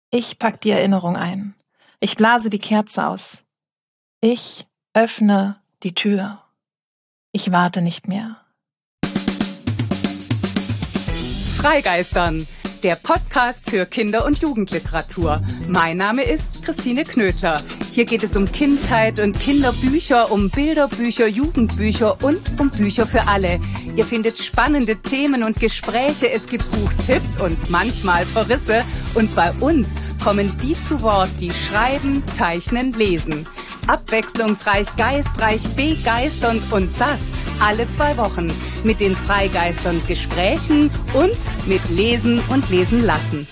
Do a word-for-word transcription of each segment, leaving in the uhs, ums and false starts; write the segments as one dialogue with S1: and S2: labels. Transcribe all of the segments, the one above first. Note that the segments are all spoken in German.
S1: Ich pack die Erinnerung ein. Ich blase die Kerze aus. Ich öffne die Tür. Ich warte nicht mehr.
S2: Freigeistern, der Podcast für Kinder- und Jugendliteratur. Mein Name ist Christine Knöter. Hier geht es um Kindheit und Kinderbücher, um Bilderbücher, Jugendbücher und um Bücher für alle. Ihr findet spannende Themen und Gespräche, es gibt Buchtipps und manchmal Verrisse. Und bei uns kommen die zu Wort, die schreiben, zeichnen, lesen. Abwechslungsreich, geistreich, begeisternd und das alle zwei Wochen mit den Freigeistern Gesprächen und mit Lesen und Lesen lassen.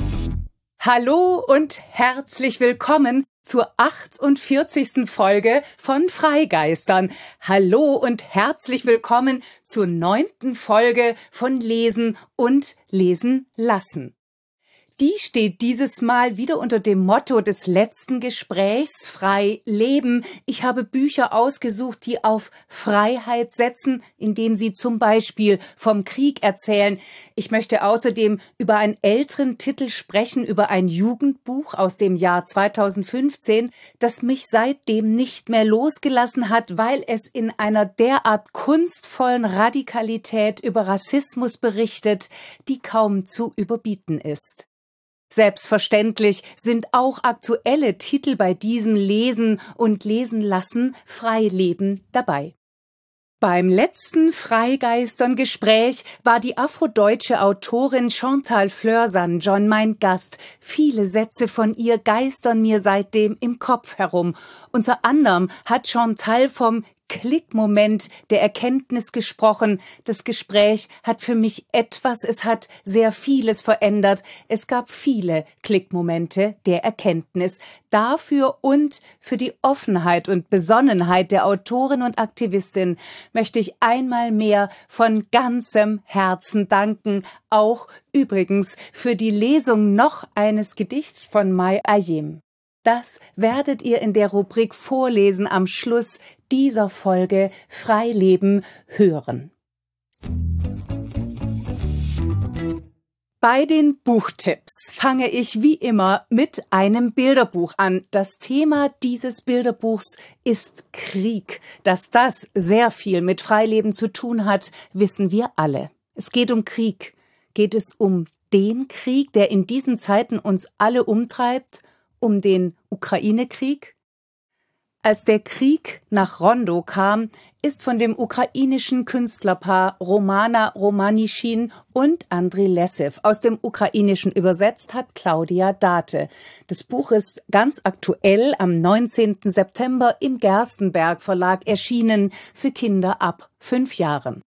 S2: Hallo und herzlich willkommen zur achtundvierzigsten Folge von Freigeistern. Hallo und herzlich willkommen zur neunten Folge von Lesen und Lesen lassen. Die steht dieses Mal wieder unter dem Motto des letzten Gesprächs, frei leben. Ich habe Bücher ausgesucht, die auf Freiheit setzen, indem sie zum Beispiel vom Krieg erzählen. Ich möchte außerdem über einen älteren Titel sprechen, über ein Jugendbuch aus dem Jahr zweitausendfünfzehn, das mich seitdem nicht mehr losgelassen hat, weil es in einer derart kunstvollen Radikalität über Rassismus berichtet, die kaum zu überbieten ist. Selbstverständlich sind auch aktuelle Titel bei diesem Lesen und Lesen lassen Freileben dabei. Beim letzten Freigeistern-Gespräch war die afrodeutsche Autorin Chantal Fleur-St-John mein Gast. Viele Sätze von ihr geistern mir seitdem im Kopf herum. Unter anderem hat Chantal vom Klickmoment der Erkenntnis gesprochen. Das Gespräch hat für mich etwas, es hat sehr vieles verändert. Es gab viele Klickmomente der Erkenntnis. Dafür und für die Offenheit und Besonnenheit der Autorin und Aktivistin möchte ich einmal mehr von ganzem Herzen danken. Auch übrigens für die Lesung noch eines Gedichts von Mai Ayim. Das werdet ihr in der Rubrik Vorlesen am Schluss dieser Folge Freileben hören. Bei den Buchtipps fange ich wie immer mit einem Bilderbuch an. Das Thema dieses Bilderbuchs ist Krieg. Dass das sehr viel mit Freileben zu tun hat, wissen wir alle. Es geht um Krieg. Geht es um den Krieg, der in diesen Zeiten uns alle umtreibt? Um den Ukraine-Krieg? Als der Krieg nach Rondo kam, ist von dem ukrainischen Künstlerpaar Romana Romanischin und Andrei Lessew aus dem Ukrainischen übersetzt hat Claudia Date. Das Buch ist ganz aktuell am neunzehnten September im Gerstenberg Verlag erschienen für Kinder ab fünf Jahren.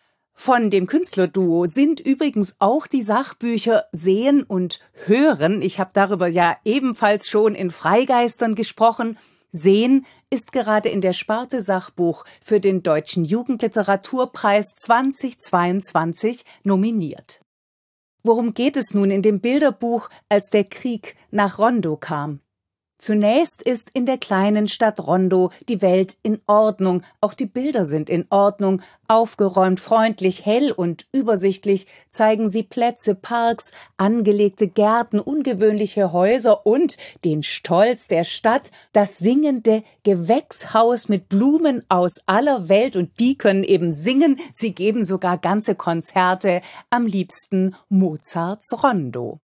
S2: Von dem Künstlerduo sind übrigens auch die Sachbücher Sehen und Hören. Ich habe darüber ja ebenfalls schon in Freigeistern gesprochen. Sehen ist gerade in der Sparte Sachbuch für den Deutschen Jugendliteraturpreis zweitausendzweiundzwanzig nominiert. Worum geht es nun in dem Bilderbuch, als der Krieg nach Rondo kam? Zunächst ist in der kleinen Stadt Rondo die Welt in Ordnung, auch die Bilder sind in Ordnung, aufgeräumt, freundlich, hell und übersichtlich zeigen sie Plätze, Parks, angelegte Gärten, ungewöhnliche Häuser und den Stolz der Stadt, das singende Gewächshaus mit Blumen aus aller Welt und die können eben singen, sie geben sogar ganze Konzerte, am liebsten Mozarts Rondo.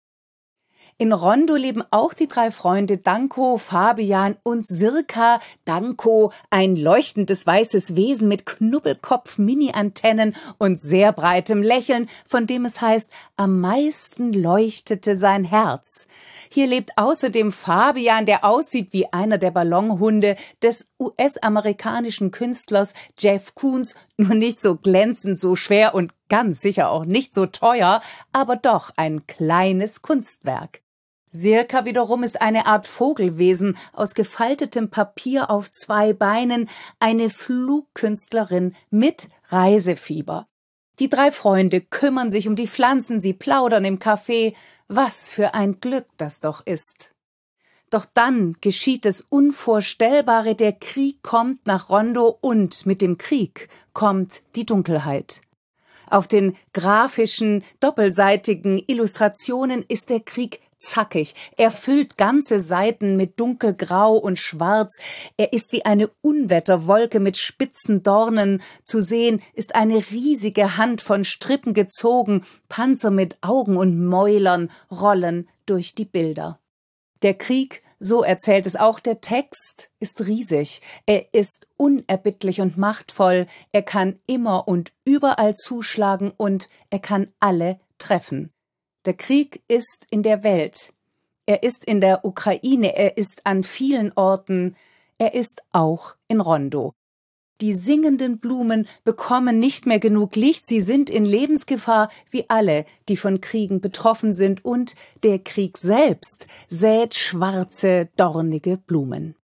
S2: In Rondo leben auch die drei Freunde Danko, Fabian und Sirka. Danko, ein leuchtendes weißes Wesen mit Knubbelkopf, Mini-Antennen und sehr breitem Lächeln, von dem es heißt, am meisten leuchtete sein Herz. Hier lebt außerdem Fabian, der aussieht wie einer der Ballonhunde des U S-amerikanischen Künstlers Jeff Koons, nur nicht so glänzend, so schwer und ganz sicher auch nicht so teuer, aber doch ein kleines Kunstwerk. Sirka wiederum ist eine Art Vogelwesen aus gefaltetem Papier auf zwei Beinen, eine Flugkünstlerin mit Reisefieber. Die drei Freunde kümmern sich um die Pflanzen, sie plaudern im Café. Was für ein Glück das doch ist. Doch dann geschieht das Unvorstellbare, der Krieg kommt nach Rondo und mit dem Krieg kommt die Dunkelheit. Auf den grafischen, doppelseitigen Illustrationen ist der Krieg zackig. Er füllt ganze Seiten mit dunkelgrau und schwarz. Er ist wie eine Unwetterwolke mit spitzen Dornen. Zu sehen ist eine riesige Hand von Strippen gezogen. Panzer mit Augen und Mäulern rollen durch die Bilder. Der Krieg, so erzählt es auch der Text, ist riesig. Er ist unerbittlich und machtvoll. Er kann immer und überall zuschlagen und er kann alle treffen. Der Krieg ist in der Welt. Er ist in der Ukraine. Er ist an vielen Orten. Er ist auch in Rondo. Die singenden Blumen bekommen nicht mehr genug Licht. Sie sind in Lebensgefahr wie alle, die von Kriegen betroffen sind. Und der Krieg selbst sät schwarze, dornige Blumen.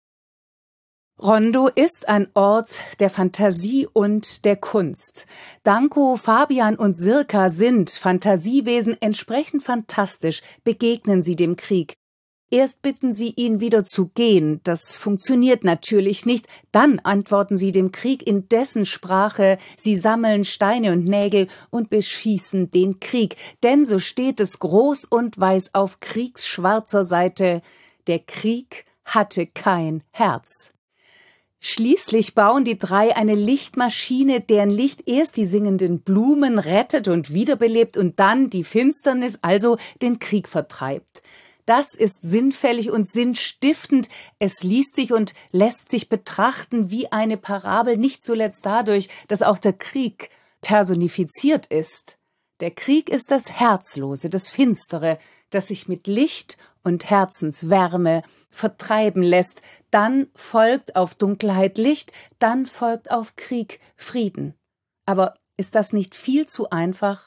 S2: Rondo ist ein Ort der Fantasie und der Kunst. Danko, Fabian und Sirka sind Fantasiewesen, entsprechend fantastisch begegnen sie dem Krieg. Erst bitten sie ihn wieder zu gehen, das funktioniert natürlich nicht, dann antworten sie dem Krieg in dessen Sprache, sie sammeln Steine und Nägel und beschießen den Krieg, denn so steht es groß und weiß auf kriegsschwarzer Seite, der Krieg hatte kein Herz. Schließlich bauen die drei eine Lichtmaschine, deren Licht erst die singenden Blumen rettet und wiederbelebt und dann die Finsternis, also den Krieg vertreibt. Das ist sinnfällig und sinnstiftend. Es liest sich und lässt sich betrachten wie eine Parabel, nicht zuletzt dadurch, dass auch der Krieg personifiziert ist. Der Krieg ist das Herzlose, das Finstere, das sich mit Licht und Herzenswärme vertreiben lässt. Dann folgt auf Dunkelheit Licht, dann folgt auf Krieg Frieden. Aber ist das nicht viel zu einfach?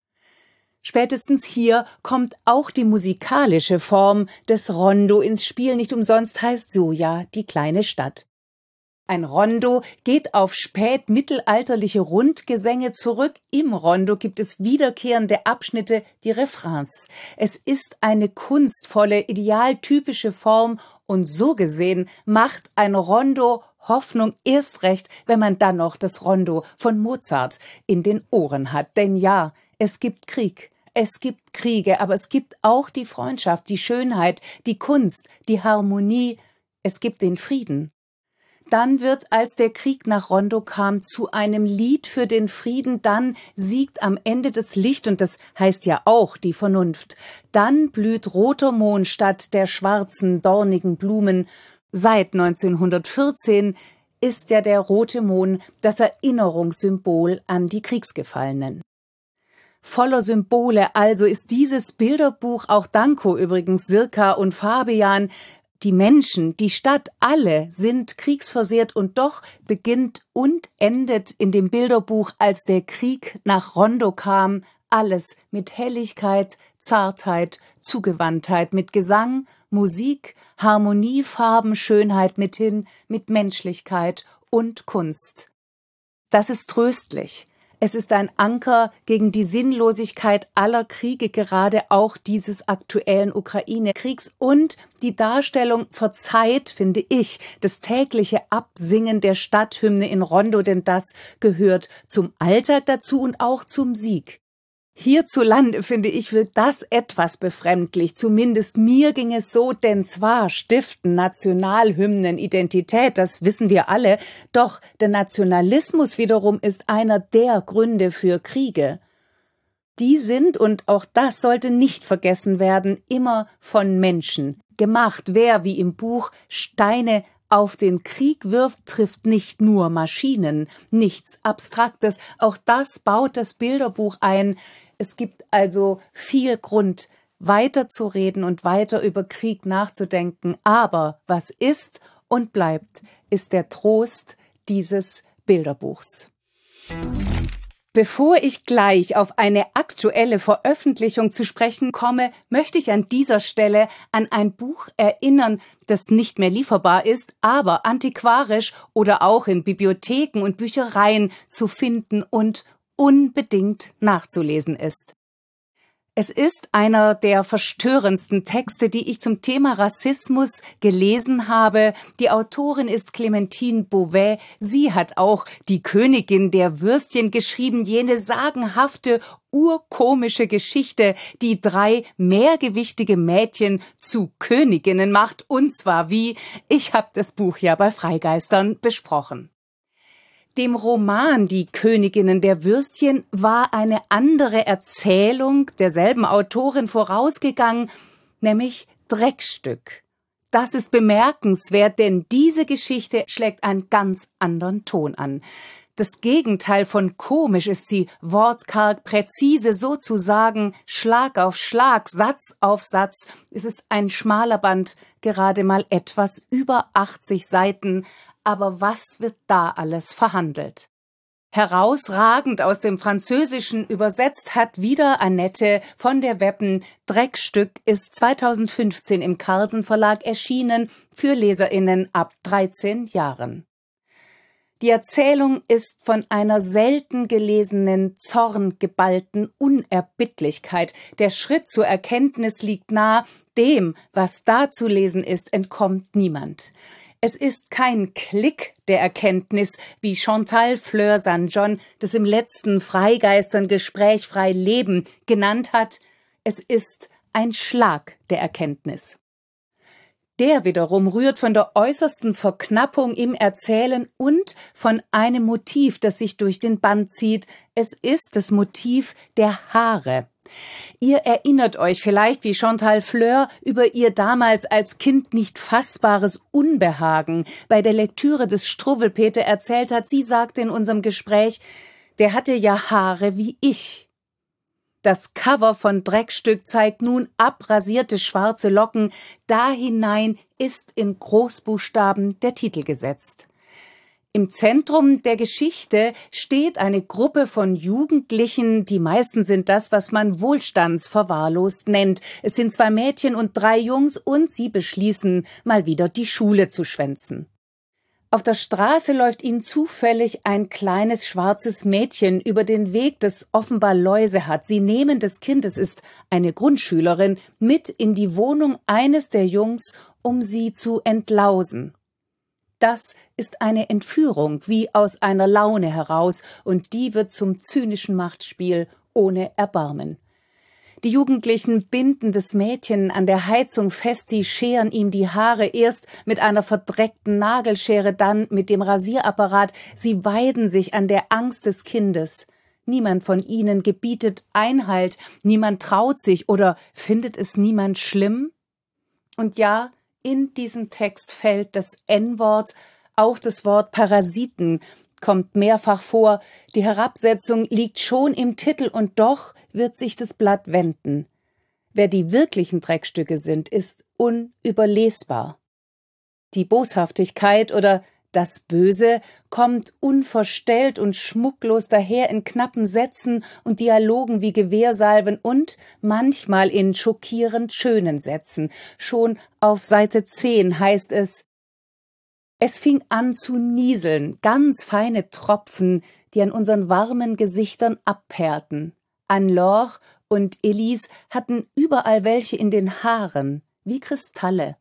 S2: Spätestens hier kommt auch die musikalische Form des Rondo ins Spiel. Nicht umsonst heißt so ja die kleine Stadt. Ein Rondo geht auf spätmittelalterliche Rundgesänge zurück. Im Rondo gibt es wiederkehrende Abschnitte, die Refrains. Es ist eine kunstvolle, idealtypische Form und so gesehen macht ein Rondo Hoffnung erst recht, wenn man dann noch das Rondo von Mozart in den Ohren hat. Denn ja, es gibt Krieg. Es gibt Kriege, aber es gibt auch die Freundschaft, die Schönheit, die Kunst, die Harmonie. Es gibt den Frieden. Dann wird, als der Krieg nach Rondo kam, zu einem Lied für den Frieden, dann siegt am Ende das Licht, und das heißt ja auch die Vernunft. Dann blüht roter Mohn statt der schwarzen, dornigen Blumen. Seit neunzehnhundertvierzehn ist ja der rote Mohn das Erinnerungssymbol an die Kriegsgefallenen. Voller Symbole also ist dieses Bilderbuch, auch Danko übrigens, Sirka und Fabian. Die Menschen, die Stadt, alle sind kriegsversehrt und doch beginnt und endet in dem Bilderbuch, als der Krieg nach Rondo kam, alles mit Helligkeit, Zartheit, Zugewandtheit, mit Gesang, Musik, Harmonie, Farben, Schönheit mithin, mit Menschlichkeit und Kunst. Das ist tröstlich. Es ist ein Anker gegen die Sinnlosigkeit aller Kriege, gerade auch dieses aktuellen Ukraine-Kriegs. Und die Darstellung verzeiht, finde ich, das tägliche Absingen der Stadthymne in Rondo, denn das gehört zum Alltag dazu und auch zum Sieg. Hierzulande, finde ich, wirkt das etwas befremdlich. Zumindest mir ging es so, denn zwar stiften Nationalhymnen Identität, das wissen wir alle, doch der Nationalismus wiederum ist einer der Gründe für Kriege. Die sind, und auch das sollte nicht vergessen werden, immer von Menschen gemacht. Wer, wie im Buch, Steine auf den Krieg wirft, trifft nicht nur Maschinen, nichts Abstraktes. Auch das baut das Bilderbuch ein. Es gibt also viel Grund, weiterzureden und weiter über Krieg nachzudenken. Aber was ist und bleibt, ist der Trost dieses Bilderbuchs. Bevor ich gleich auf eine aktuelle Veröffentlichung zu sprechen komme, möchte ich an dieser Stelle an ein Buch erinnern, das nicht mehr lieferbar ist, aber antiquarisch oder auch in Bibliotheken und Büchereien zu finden und unbedingt nachzulesen ist. Es ist einer der verstörendsten Texte, die ich zum Thema Rassismus gelesen habe. Die Autorin ist Clementine Beauvais. Sie hat auch Die Königin der Würstchen geschrieben, jene sagenhafte, urkomische Geschichte, die drei mehrgewichtige Mädchen zu Königinnen macht. Und zwar wie? Ich habe das Buch ja bei Freigeistern besprochen. Dem Roman Die Königinnen der Würstchen war eine andere Erzählung derselben Autorin vorausgegangen, nämlich Dreckstück. Das ist bemerkenswert, denn diese Geschichte schlägt einen ganz anderen Ton an. Das Gegenteil von komisch ist sie, wortkarg, präzise, sozusagen Schlag auf Schlag, Satz auf Satz. Es ist ein schmaler Band, gerade mal etwas über achtzig Seiten. Aber was wird da alles verhandelt? Herausragend aus dem Französischen übersetzt hat wieder Annette von der Weppen. Dreckstück ist zweitausendfünfzehn im Carlsen Verlag erschienen für LeserInnen ab dreizehn Jahren. Die Erzählung ist von einer selten gelesenen, zorngeballten Unerbittlichkeit. Der Schritt zur Erkenntnis liegt nah, dem, was da zu lesen ist, entkommt niemand. Es ist kein Klick der Erkenntnis, wie Chantal Fleur-Saint John das im letzten Freigeistern-Gespräch Frei Leben genannt hat. Es ist ein Schlag der Erkenntnis. Der wiederum rührt von der äußersten Verknappung im Erzählen und von einem Motiv, das sich durch den Band zieht. Es ist das Motiv der Haare. Ihr erinnert euch vielleicht, wie Chantal Fleur über ihr damals als Kind nicht fassbares Unbehagen bei der Lektüre des Struwwelpeter erzählt hat. Sie sagte in unserem Gespräch, der hatte ja Haare wie ich. Das Cover von Dreckstück zeigt nun abrasierte schwarze Locken. Da hinein ist in Großbuchstaben der Titel gesetzt. Im Zentrum der Geschichte steht eine Gruppe von Jugendlichen, die meisten sind das, was man wohlstandsverwahrlost nennt. Es sind zwei Mädchen und drei Jungs und sie beschließen, mal wieder die Schule zu schwänzen. Auf der Straße läuft ihnen zufällig ein kleines schwarzes Mädchen über den Weg, das offenbar Läuse hat. Sie nehmen das Kind, es ist eine Grundschülerin, mit in die Wohnung eines der Jungs, um sie zu entlausen. Das ist eine Entführung, wie aus einer Laune heraus, und die wird zum zynischen Machtspiel ohne Erbarmen. Die Jugendlichen binden das Mädchen an der Heizung fest, sie scheren ihm die Haare, erst mit einer verdreckten Nagelschere, dann mit dem Rasierapparat. Sie weiden sich an der Angst des Kindes. Niemand von ihnen gebietet Einhalt, niemand traut sich oder findet es niemand schlimm? Und ja, in diesem Text fällt das En-Wort, auch das Wort Parasiten kommt mehrfach vor. Die Herabsetzung liegt schon im Titel und doch wird sich das Blatt wenden. Wer die wirklichen Dreckstücke sind, ist unüberlesbar. Die Boshaftigkeit oder das Böse kommt unverstellt und schmucklos daher in knappen Sätzen und Dialogen wie Gewehrsalven und manchmal in schockierend schönen Sätzen. Schon auf Seite zehn heißt es: Es fing an zu nieseln, ganz feine Tropfen, die an unseren warmen Gesichtern abperrten. Anne-Laure und Elise hatten überall welche in den Haaren, wie Kristalle.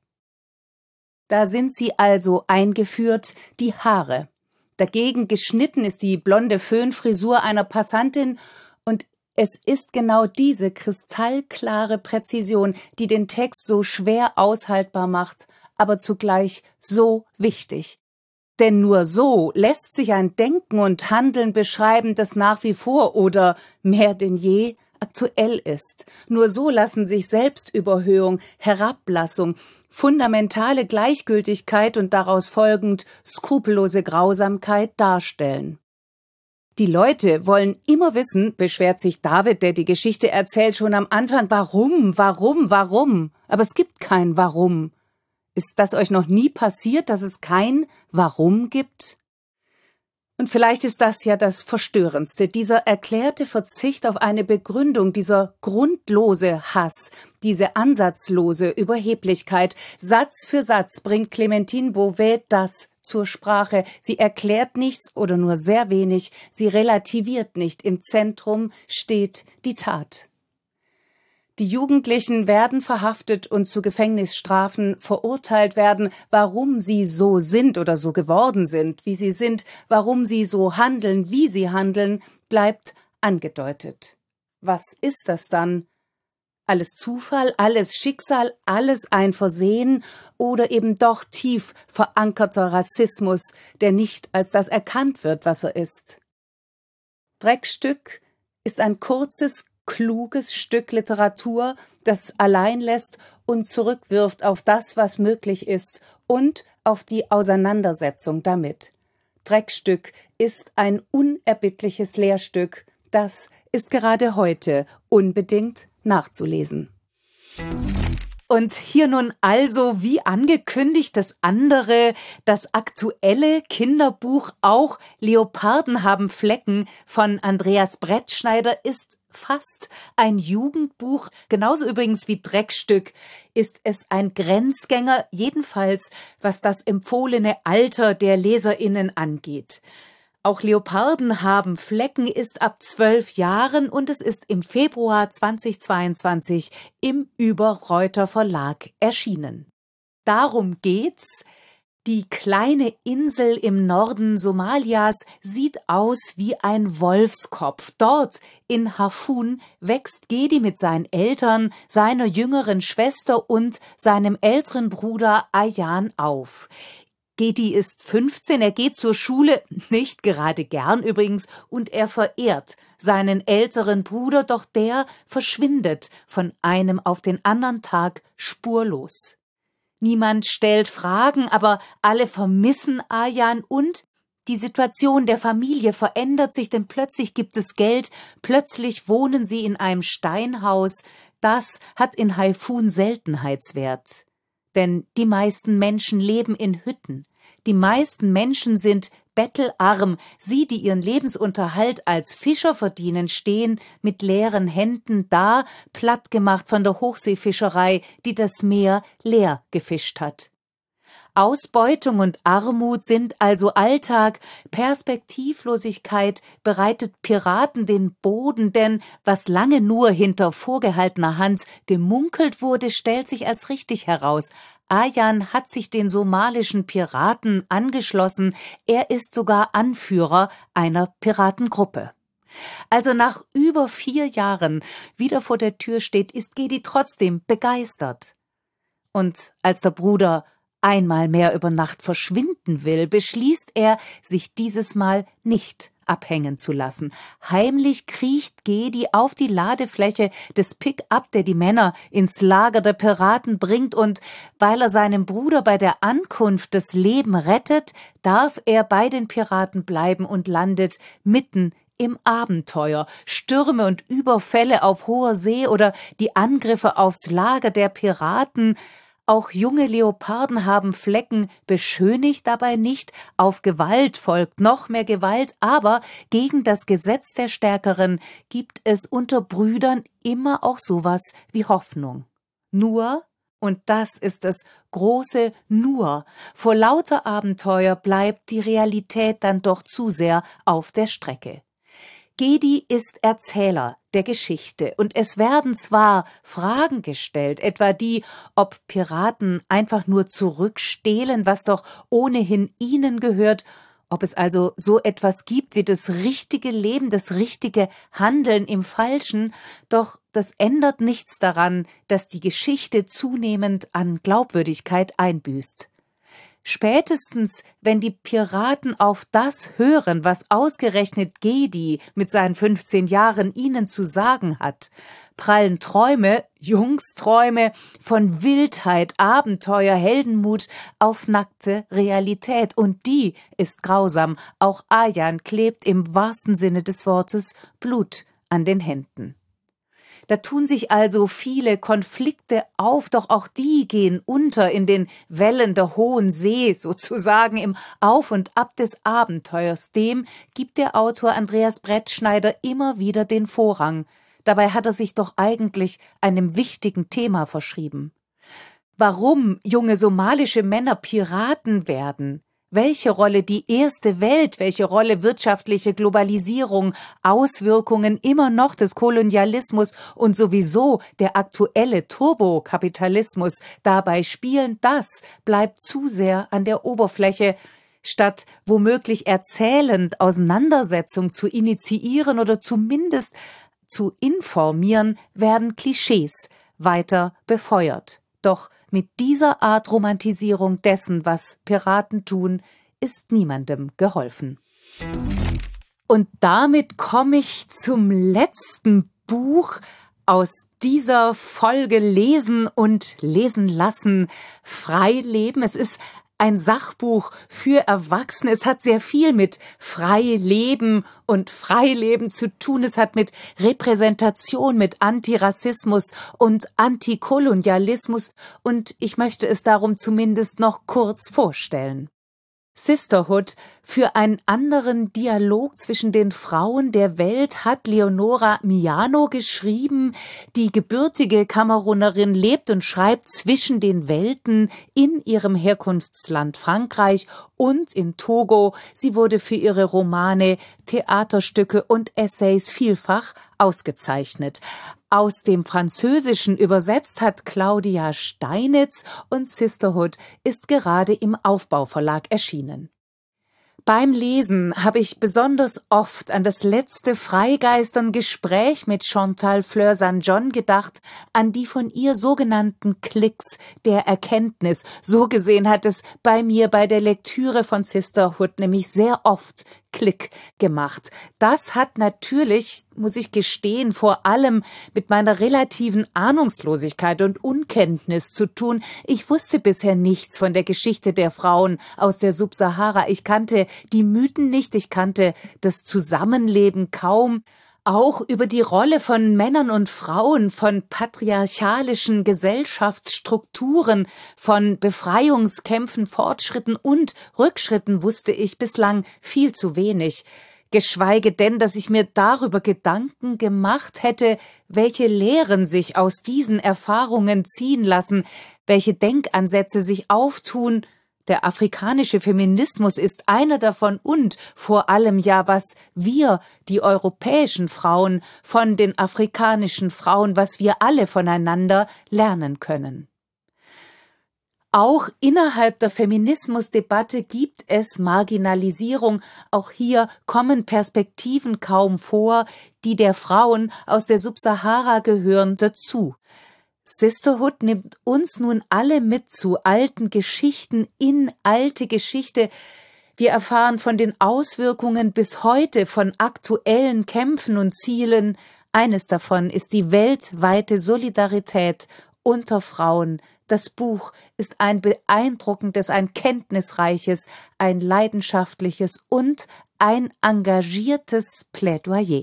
S2: Da sind sie also eingeführt, die Haare. Dagegen geschnitten ist die blonde Föhnfrisur einer Passantin und es ist genau diese kristallklare Präzision, die den Text so schwer aushaltbar macht, aber zugleich so wichtig. Denn nur so lässt sich ein Denken und Handeln beschreiben, das nach wie vor oder mehr denn je aktuell ist. Nur so lassen sich Selbstüberhöhung, Herablassung, fundamentale Gleichgültigkeit und daraus folgend skrupellose Grausamkeit darstellen. Die Leute wollen immer wissen, beschwert sich David, der die Geschichte erzählt, schon am Anfang, warum, warum, warum? Aber es gibt kein Warum. Ist das euch noch nie passiert, dass es kein Warum gibt? Und vielleicht ist das ja das Verstörendste, dieser erklärte Verzicht auf eine Begründung, dieser grundlose Hass, diese ansatzlose Überheblichkeit. Satz für Satz bringt Clementine Beauvais das zur Sprache. Sie erklärt nichts oder nur sehr wenig, sie relativiert nicht. Im Zentrum steht die Tat. Die Jugendlichen werden verhaftet und zu Gefängnisstrafen verurteilt werden. Warum sie so sind oder so geworden sind, wie sie sind, warum sie so handeln, wie sie handeln, bleibt angedeutet. Was ist das dann? Alles Zufall, alles Schicksal, alles ein Versehen oder eben doch tief verankerter Rassismus, der nicht als das erkannt wird, was er ist? Dreckstück ist ein kurzes, kluges Stück Literatur, das allein lässt und zurückwirft auf das, was möglich ist und auf die Auseinandersetzung damit. Dreckstück ist ein unerbittliches Lehrstück, das ist gerade heute unbedingt nachzulesen. Und hier nun also, wie angekündigt, das andere, das aktuelle Kinderbuch Auch Leoparden haben Flecken von Andreas Brettschneider ist fast ein Jugendbuch. Genauso übrigens wie Dreckstück ist es ein Grenzgänger, jedenfalls was das empfohlene Alter der LeserInnen angeht. Auch Leoparden haben Flecken ist ab zwölf Jahren und es ist im Februar zweitausendzweiundzwanzig im Überreuter Verlag erschienen. Darum geht's. Die kleine Insel im Norden Somalias sieht aus wie ein Wolfskopf. Dort in Hafun wächst Gedi mit seinen Eltern, seiner jüngeren Schwester und seinem älteren Bruder Ayan auf. Gedi ist fünfzehn, er geht zur Schule, nicht gerade gern übrigens, und er verehrt seinen älteren Bruder, doch der verschwindet von einem auf den anderen Tag spurlos. Niemand stellt Fragen, aber alle vermissen Ayan und die Situation der Familie verändert sich, denn plötzlich gibt es Geld, plötzlich wohnen sie in einem Steinhaus. Das hat in Hafun Seltenheitswert. Denn die meisten Menschen leben in Hütten. Die meisten Menschen sind bettelarm. Sie, die ihren Lebensunterhalt als Fischer verdienen, stehen mit leeren Händen da, plattgemacht von der Hochseefischerei, die das Meer leer gefischt hat. Ausbeutung und Armut sind also Alltag, Perspektivlosigkeit bereitet Piraten den Boden, denn was lange nur hinter vorgehaltener Hand gemunkelt wurde, stellt sich als richtig heraus. Ayan hat sich den somalischen Piraten angeschlossen, er ist sogar Anführer einer Piratengruppe. Also nach über vier Jahren wieder vor der Tür steht, ist Gedi trotzdem begeistert. Und als der Bruder einmal mehr über Nacht verschwinden will, beschließt er, sich dieses Mal nicht abhängen zu lassen. Heimlich kriecht Gedi auf die Ladefläche des Pick-up, der die Männer ins Lager der Piraten bringt, und weil er seinem Bruder bei der Ankunft das Leben rettet, darf er bei den Piraten bleiben und landet mitten im Abenteuer. Stürme und Überfälle auf hoher See oder die Angriffe aufs Lager der Piraten. Auch junge Leoparden haben Flecken, beschönigt dabei nicht. Auf Gewalt folgt noch mehr Gewalt, aber gegen das Gesetz der Stärkeren gibt es unter Brüdern immer auch sowas wie Hoffnung. Nur, und das ist das große Nur, vor lauter Abenteuer bleibt die Realität dann doch zu sehr auf der Strecke. Gedi ist Erzähler der Geschichte und es werden zwar Fragen gestellt, etwa die, ob Piraten einfach nur zurückstehlen, was doch ohnehin ihnen gehört, ob es also so etwas gibt wie das richtige Leben, das richtige Handeln im Falschen, doch das ändert nichts daran, dass die Geschichte zunehmend an Glaubwürdigkeit einbüßt. Spätestens, wenn die Piraten auf das hören, was ausgerechnet Gedi mit seinen fünfzehn Jahren ihnen zu sagen hat, prallen Träume, Jungsträume von Wildheit, Abenteuer, Heldenmut auf nackte Realität. Und die ist grausam. Auch Ayan klebt im wahrsten Sinne des Wortes Blut an den Händen. Da tun sich also viele Konflikte auf, doch auch die gehen unter in den Wellen der hohen See, sozusagen im Auf und Ab des Abenteuers. Dem gibt der Autor Andreas Brettschneider immer wieder den Vorrang. Dabei hat er sich doch eigentlich einem wichtigen Thema verschrieben. Warum junge somalische Männer Piraten werden, welche Rolle die erste Welt, welche Rolle wirtschaftliche Globalisierung, Auswirkungen immer noch des Kolonialismus und sowieso der aktuelle Turbokapitalismus dabei spielen, das bleibt zu sehr an der Oberfläche, statt womöglich erzählend Auseinandersetzung zu initiieren oder zumindest zu informieren, werden Klischees weiter befeuert. Doch mit dieser Art Romantisierung dessen, was Piraten tun, ist niemandem geholfen. Und damit komme ich zum letzten Buch aus dieser Folge Lesen und Lesen lassen, Freileben. Es ist ein Sachbuch für Erwachsene. Es hat sehr viel mit Freileben und Freileben zu tun. Es hat mit Repräsentation, mit Antirassismus und Antikolonialismus. Und ich möchte es darum zumindest noch kurz vorstellen. Sisterhood, für einen anderen Dialog zwischen den Frauen der Welt, hat Leonora Miano geschrieben. Die gebürtige Kamerunerin lebt und schreibt zwischen den Welten in ihrem Herkunftsland Frankreich und in Togo. Sie wurde für ihre Romane, Theaterstücke und Essays vielfach ausgezeichnet. Aus dem Französischen übersetzt hat Claudia Steinitz und Sisterhood ist gerade im Aufbauverlag erschienen. Beim Lesen habe ich besonders oft an das letzte Freigeistern-Gespräch mit Chantal Fleur-Saint John gedacht, an die von ihr sogenannten Klicks der Erkenntnis. So gesehen hat es bei mir bei der Lektüre von Sisterhood nämlich sehr oft Klick gemacht. Das hat natürlich, muss ich gestehen, vor allem mit meiner relativen Ahnungslosigkeit und Unkenntnis zu tun. Ich wusste bisher nichts von der Geschichte der Frauen aus der Subsahara. Ich kannte die Mythen nicht, ich kannte das Zusammenleben kaum. Auch über die Rolle von Männern und Frauen, von patriarchalischen Gesellschaftsstrukturen, von Befreiungskämpfen, Fortschritten und Rückschritten wusste ich bislang viel zu wenig. Geschweige denn, dass ich mir darüber Gedanken gemacht hätte, welche Lehren sich aus diesen Erfahrungen ziehen lassen, welche Denkansätze sich auftun. Der afrikanische Feminismus ist einer davon und vor allem ja, was wir, die europäischen Frauen, von den afrikanischen Frauen, was wir alle voneinander lernen können. Auch innerhalb der Feminismusdebatte gibt es Marginalisierung. Auch hier kommen Perspektiven kaum vor, die der Frauen aus der Subsahara gehören, dazu. Sisterhood nimmt uns nun alle mit zu alten Geschichten in alte Geschichte. Wir erfahren von den Auswirkungen bis heute von aktuellen Kämpfen und Zielen. Eines davon ist die weltweite Solidarität unter Frauen. Das Buch ist ein beeindruckendes, ein kenntnisreiches, ein leidenschaftliches und ein engagiertes Plädoyer.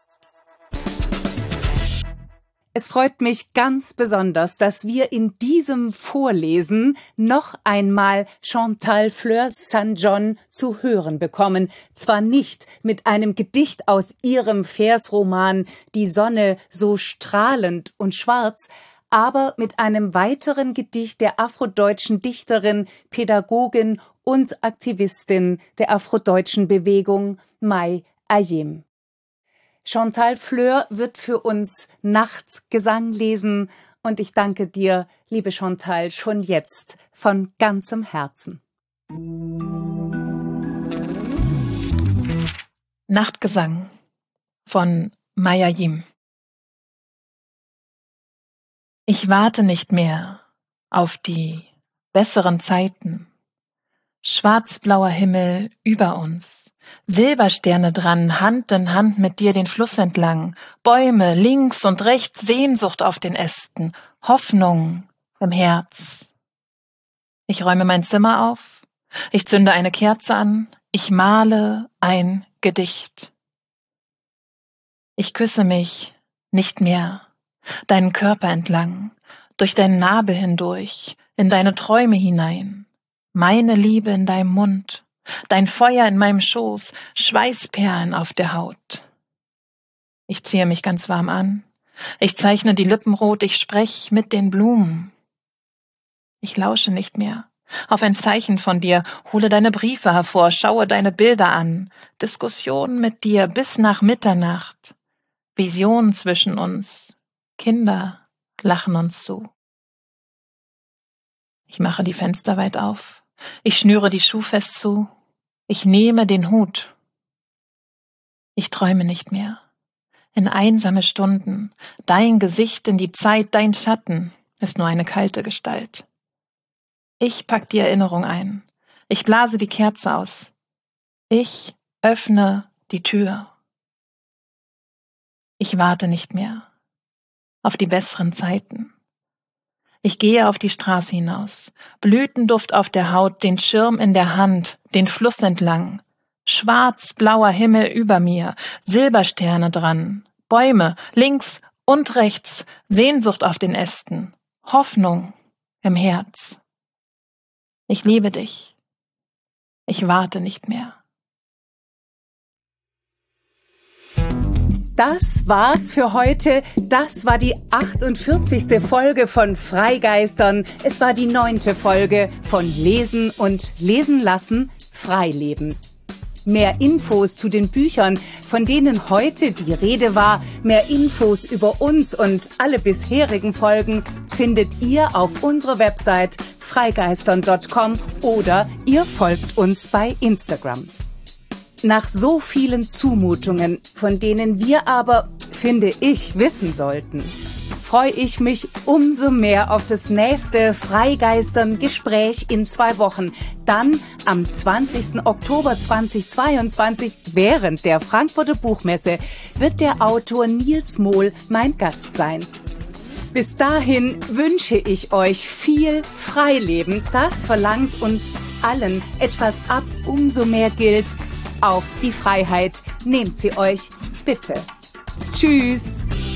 S2: Es freut mich ganz besonders, dass wir in diesem Vorlesen noch einmal Chantal Fleur-Saint John zu hören bekommen. Zwar nicht mit einem Gedicht aus ihrem Versroman »Die Sonne so strahlend und schwarz«, aber mit einem weiteren Gedicht der afrodeutschen Dichterin, Pädagogin und Aktivistin der afrodeutschen Bewegung, Mai Ayim. Chantal Fleur wird für uns Nachtgesang lesen und ich danke dir, liebe Chantal, schon jetzt von ganzem Herzen.
S1: Nachtgesang von Mai Ayim. Ich warte nicht mehr auf die besseren Zeiten. Schwarzblauer Himmel über uns. Silbersterne dran, Hand in Hand mit dir den Fluss entlang, Bäume links und rechts, Sehnsucht auf den Ästen, Hoffnung im Herz. Ich räume mein Zimmer auf, ich zünde eine Kerze an, ich male ein Gedicht. Ich küsse mich nicht mehr, deinen Körper entlang, durch deinen Nabel hindurch, in deine Träume hinein, meine Liebe in deinem Mund, dein Feuer in meinem Schoß, Schweißperlen auf der Haut. Ich ziehe mich ganz warm an, ich zeichne die Lippen rot, ich sprech mit den Blumen. Ich lausche nicht mehr, Auf ein Zeichen von dir, hole deine Briefe hervor, schaue deine Bilder an, Diskussionen mit dir bis nach Mitternacht, Visionen zwischen uns, Kinder lachen uns zu. Ich mache die Fenster weit auf, ich schnüre die Schuhe fest zu, ich nehme den Hut. Ich träume nicht mehr. In einsame Stunden, dein Gesicht in die Zeit, dein Schatten ist nur eine kalte Gestalt. Ich pack die Erinnerung ein, ich blase die Kerze aus, ich öffne die Tür. Ich warte nicht mehr auf die besseren Zeiten. Ich gehe auf die Straße hinaus, Blütenduft auf der Haut, den Schirm in der Hand, den Fluss entlang, schwarz-blauer Himmel über mir, Silbersterne dran, Bäume links und rechts, Sehnsucht auf den Ästen, Hoffnung im Herz. Ich liebe dich. Ich warte nicht mehr.
S2: Das war's für heute. Das war die achtundvierzigste Folge von Freigeistern. Es war die neunte Folge von Lesen und Lesen lassen, Freileben. Mehr Infos zu den Büchern, von denen heute die Rede war, mehr Infos über uns und alle bisherigen Folgen findet ihr auf unserer Website freigeistern punkt com oder ihr folgt uns bei Instagram. Nach so vielen Zumutungen, von denen wir aber, finde ich, wissen sollten, freue ich mich umso mehr auf das nächste Freigeistern-Gespräch in zwei Wochen. Dann am zwanzigsten Oktober zweitausendzweiundzwanzig, während der Frankfurter Buchmesse, wird der Autor Nils Mohl mein Gast sein. Bis dahin wünsche ich euch viel Freileben. Das verlangt uns allen etwas ab. Umso mehr gilt, auf die Freiheit nehmt sie euch bitte. Tschüss.